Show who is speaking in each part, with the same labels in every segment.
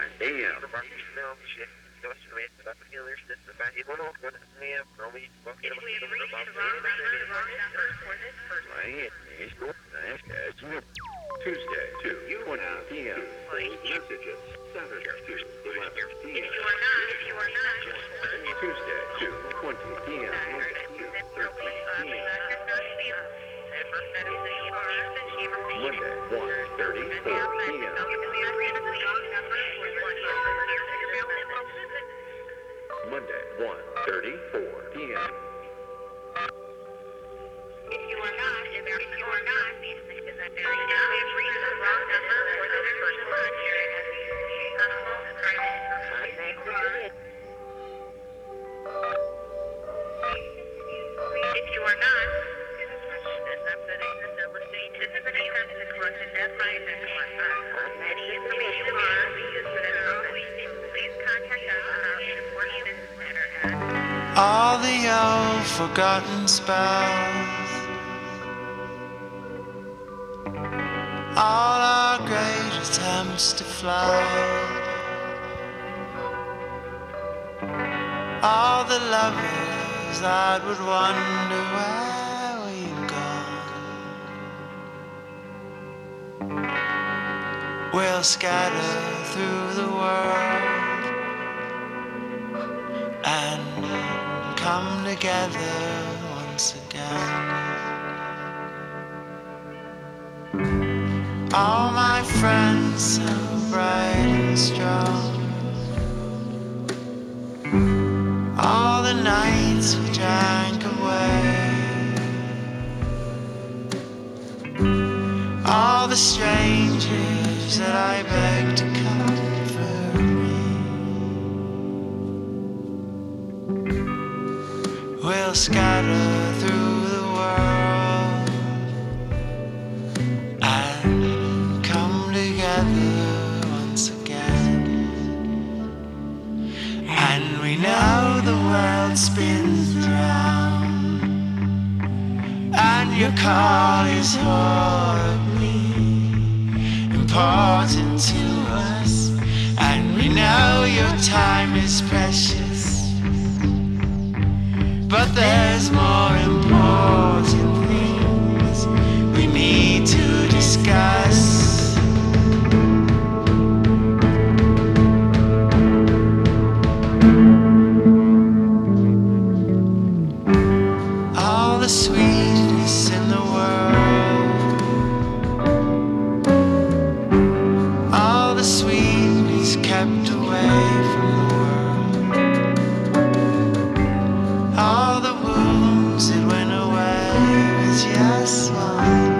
Speaker 1: a.m. Tuesday, 2:20 p.m. Messages, 7 to 11 p.m. Tuesday, 2:20 p.m. 13 p.m. Monday, 1:34 p.m. Monday, 1:34 p.m.
Speaker 2: All the old forgotten spells, all our great attempts to fly, all the lovers that would wonder where we've gone, will scatter through the world and come together once again. All my friends so bright and strong, all the nights we drank away, all the strangers that I begged to comfort me, will scatter through the world and come together once again. And we know the world spins round, and your call is horribly important to us, and we know your time is precious, but there's more important things we need to discuss. All the sweetness in the world, all the sweetness kept away from the world, all the wounds that went away with just one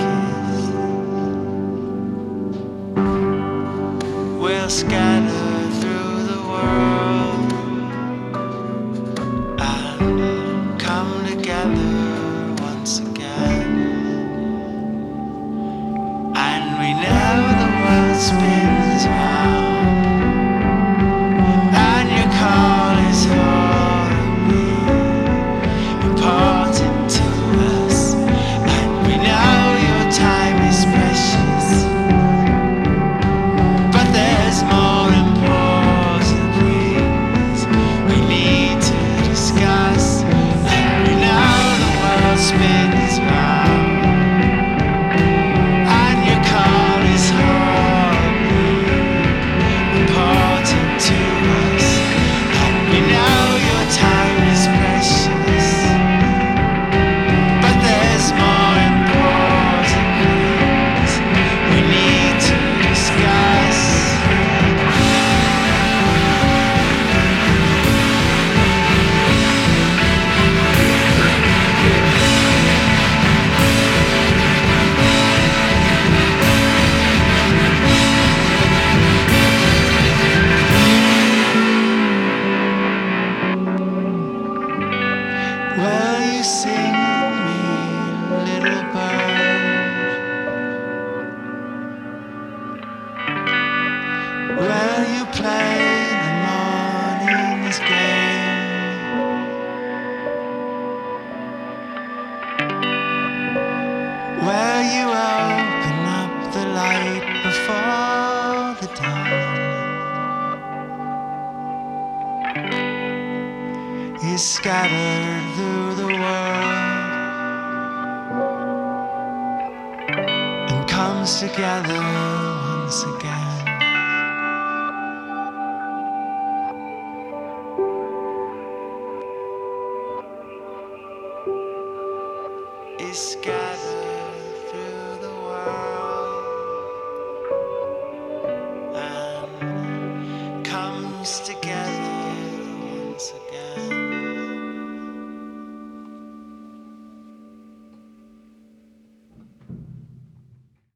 Speaker 2: kiss, will scatter through the world and come together once again. And we know the world spins round, and your call is horribly important to us, and we know your time is precious, but there's more important things we need to discuss. And we know the world spins round, and your call is horribly important to us, and we know your time is precious, but there's more important things we need to discuss. Will you sing me, little bird? Will you play the morning's game? Will you open up the light before the dawn? is scattered through the world and comes together once again. Is scattered through the world and comes together